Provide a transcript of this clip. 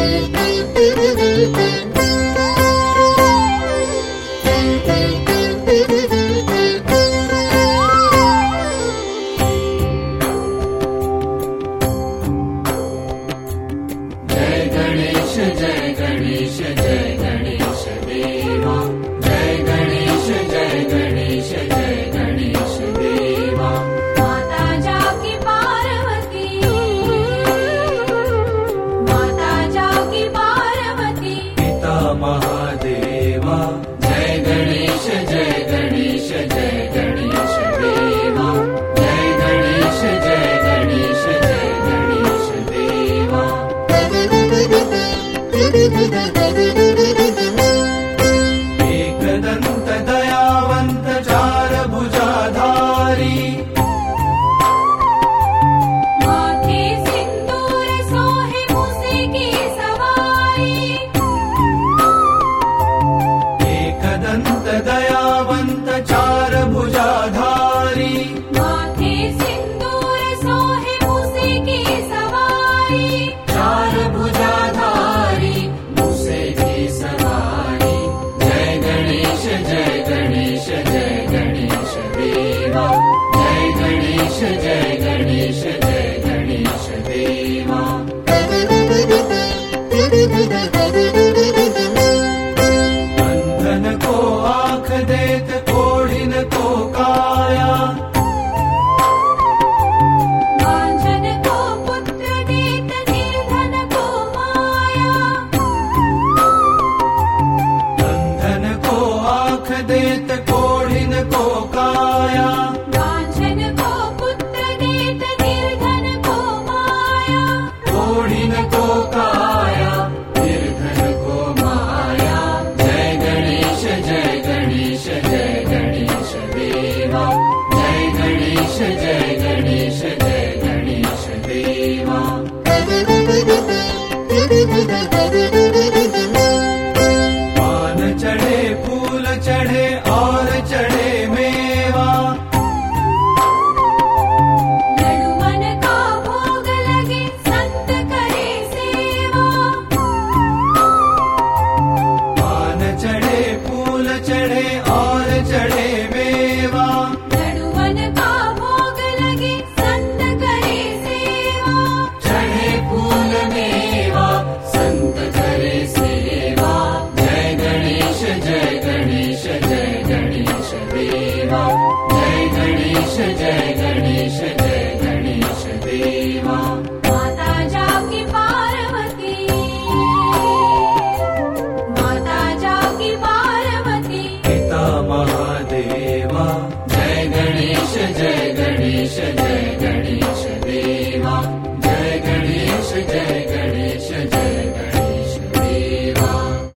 एकदंत दयावंत चार भुजाधारी, माथे सिंदूर सोहे मूसे की सवारी। एकदंत दयावंत चार भुजाधारी, माथे सिंदूर सोहे मूसे की सवारी। चार भुजाधारी मूसे की सवारी। जय गणेश जय गणेश जय गणेश देवा, जय गणेश जय गणेश जय गणेश देवा। अंधन को आँख देत कोढ़िन को काया, वांझन को पुत्र देत निर्धन को माया। अंधन को आँख देत कोढ़िन को काया, वांझन को पुत्र देत निर्धन को माया। कोढ़िन को काया निर्धन को माया। जय गणेश जय गणेश जय गणेश देवा, जय गणेश जय गणेश जय गणेश देवा। पान चढ़े फूल चढ़े और चढ़े मेवा, लड्डू मन का भोग लगे संत करे सेवा। पान चढ़े फूल चढ़े और चढ़े मेवा, लड्डू मन का भोग लगे संत करे सेवा। चढ़े फूल मेवा संत करे सेवा। जय गणेश जय गणेश जय गणेश देवा, जय गणेश जय गणेश जय गणेश देवा। माता जाकी पार्वती, माता जाकी पार्वती। पिता महादेवा, जय गणेश जय गणेश जय